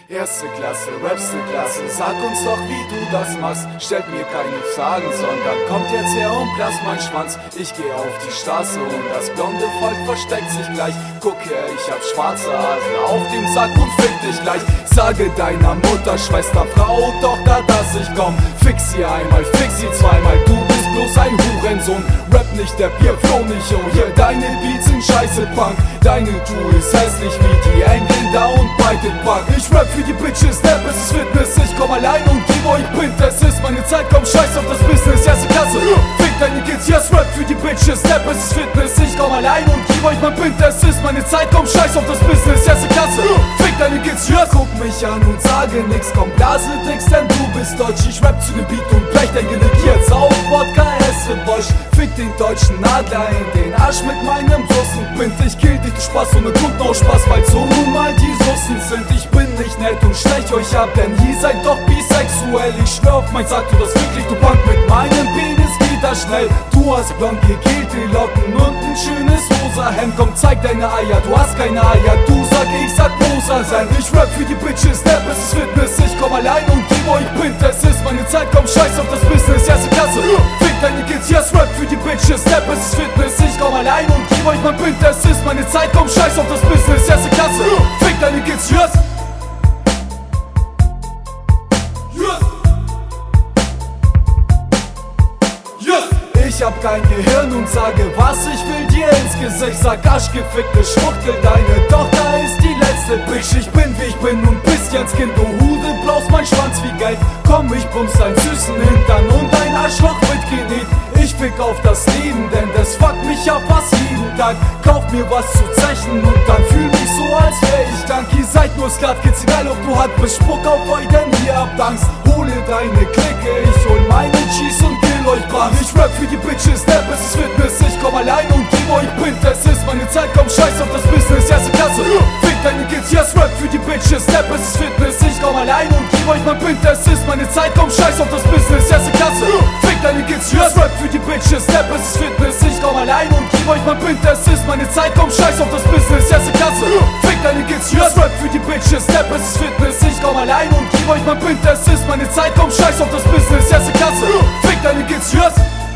Erste Klasse, rapste Klasse, sag uns doch, wie du das machst. Stellt mir keine Fragen, sondern kommt jetzt her und blasst mein Schwanz. Ich geh auf die Straße und das blonde Volk versteckt sich gleich. Guck her, ich hab schwarze Haare auf dem Sack und fick dich gleich. Sage deiner Mutter, Schwester, Frau, Tochter, dass ich komm. Fix sie einmal, fix sie zweimal, du bist bloß ein Hurensohn. Rap nicht, der Bierflow nicht, oh yeah, deine Beats sind scheiße Punk. Deine Tour ist hässlich wie die Engländer und Breite Park. Ich rap für die Bitches, Step, es ist Fitness. Ich komm allein und gib euch Print, es ist meine Zeit, komm scheiß auf das Business. Erste Klasse, fick deine Kids, yes, rap für die Bitches, Step, es ist Fitness. Ich komm allein und gib euch mein Print, es ist meine Zeit, komm scheiß auf das Business. Erste Klasse, fick deine Kids, yes. Guck mich an und sage nix, komm blase nix, denn du bist deutsch. Ich rap zu dem Beat und blech dein Genick jetzt auf Wodka, esse Bosch. Fick den deutschen Adler in den Arsch mit meinem Russenprint. Ich kill dich, du Spaß, ohne Grund, no Spaß, weil so nun mal die Russen sind. Ich bin nicht nett und stech euch ab, denn ihr seid doch bisexuell. Ich schwör auf mein Sack, du das wirklich, du Punk, mit meinem Penis geht das schnell. Du hast blond gegelte Locken und ein schönes rosa Hemd. Komm, zeig deine Eier, du hast keine Eier, du sag, ich sag rosa sein. Ich rap für die Bitches, Step, es ist Fitness. Ich komm allein und geb euch Print, es ist meine Zeit, komm scheiß auf das Business. Erste Klasse, fick deine Kids, yes, rap für die Bitches, Step, es ist Fitness. Ich komm allein und geb euch mein Print, es ist meine Zeit, komm scheiß auf das Business. Erste Klasse, fick deine Kids, yes. Ich hab kein Gehirn und sage, was ich will dir ins Gesicht. Sag arschgefickte Schwuchtel, deine Tochter ist die letzte Bitch. Ich bin wie ich bin und bist jetzt Kind, du Hude, blaust mein Schwanz wie Geld. Komm, ich bums deinen süßen Hintern und dein Arschloch wird genäht. Ich fick auf das Leben, denn das fuckt mich ab fast jeden Tag. Kauf mir was zu zechen und dann fühl mich so, als wär ich dank. Ihr seid nur Skat-Kids, egal ob du hart bist, spuck auf euch, denn ihr habt Angst. Hole deine Clique, ich hol meinen Cheese und kill euch Bach. Ich rap für die Bitches, Step, es ist Fitness. Ich komm allein und geb euch Print, es ist meine Zeit, komm scheiß auf das Business. Erste Klasse, fick deine Kids, yes, rap für die Bitches, Step, es ist Fitness. Ich komm allein und geb euch mein Print, es ist meine Zeit, komm scheiß auf das Business. Erste Klasse, fick deine Kids, yes, rap für die Bitches, Step, es ist Fitness. Ich komm allein und geb euch mein Print, es ist meine Zeit, komm scheiß auf das Business. Erste Klasse, fick deine Kids, yes, rap für die Bitches, Step, es ist Fitness. Ich komm allein und geb euch mein Print, es ist meine Zeit, komm scheiß auf das Business. Erste Klasse, fick deine Kids, yes.